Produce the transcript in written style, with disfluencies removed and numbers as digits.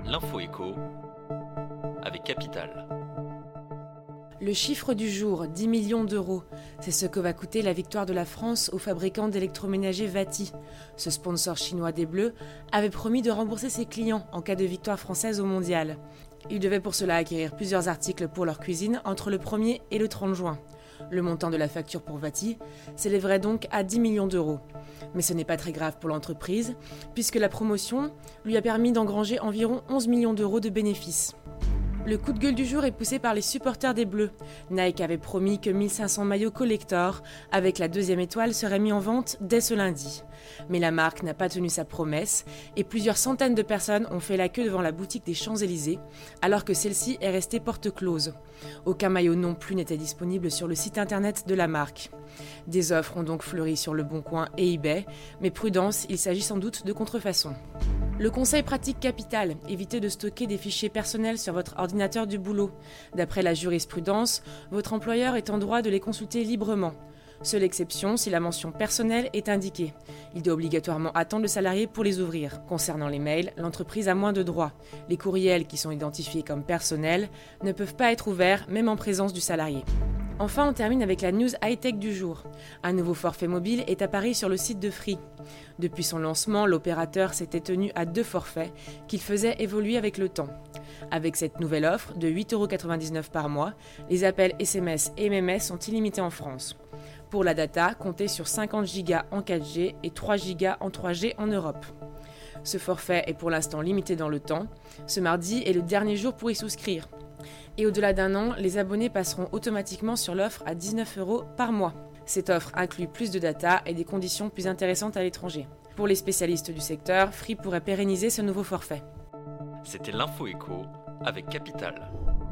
L'info écho avec Capital. Le chiffre du jour, 10 millions d'euros. C'est ce que va coûter la victoire de la France au fabricant d'électroménager Vati. Ce sponsor chinois des Bleus avait promis de rembourser ses clients en cas de victoire française au mondial. Il devait pour cela acquérir plusieurs articles pour leur cuisine entre le 1er et le 30 juin. Le montant de la facture pour Vati s'élèverait donc à 10 millions d'euros. Mais ce n'est pas très grave pour l'entreprise, puisque la promotion lui a permis d'engranger environ 11 millions d'euros de bénéfices. Le coup de gueule du jour est poussé par les supporters des Bleus. Nike avait promis que 1500 maillots collector avec la 2e étoile seraient mis en vente dès ce lundi. Mais la marque n'a pas tenu sa promesse et plusieurs centaines de personnes ont fait la queue devant la boutique des Champs-Élysées alors que celle-ci est restée porte close. Aucun maillot non plus n'était disponible sur le site internet de la marque. Des offres ont donc fleuri sur Le Bon Coin et eBay, mais prudence, il s'agit sans doute de contrefaçon. Le conseil pratique capital, évitez de stocker des fichiers personnels sur votre ordinateur du boulot. D'après la jurisprudence, votre employeur est en droit de les consulter librement. Seule exception si la mention personnelle est indiquée. Il doit obligatoirement attendre le salarié pour les ouvrir. Concernant les mails, l'entreprise a moins de droits. Les courriels qui sont identifiés comme personnels ne peuvent pas être ouverts même en présence du salarié. Enfin, on termine avec la news high-tech du jour. Un nouveau forfait mobile est apparu sur le site de Free. Depuis son lancement, l'opérateur s'était tenu à 2 forfaits qu'il faisait évoluer avec le temps. Avec cette nouvelle offre de 8,99 € par mois, les appels SMS et MMS sont illimités en France. Pour la data, comptez sur 50 Go en 4G et 3 Go en 3G en Europe. Ce forfait est pour l'instant limité dans le temps. Ce mardi est le dernier jour pour y souscrire. Et au-delà d'un an, les abonnés passeront automatiquement sur l'offre à 19 € par mois. Cette offre inclut plus de data et des conditions plus intéressantes à l'étranger. Pour les spécialistes du secteur, Free pourrait pérenniser ce nouveau forfait. C'était l'info écho avec Capital.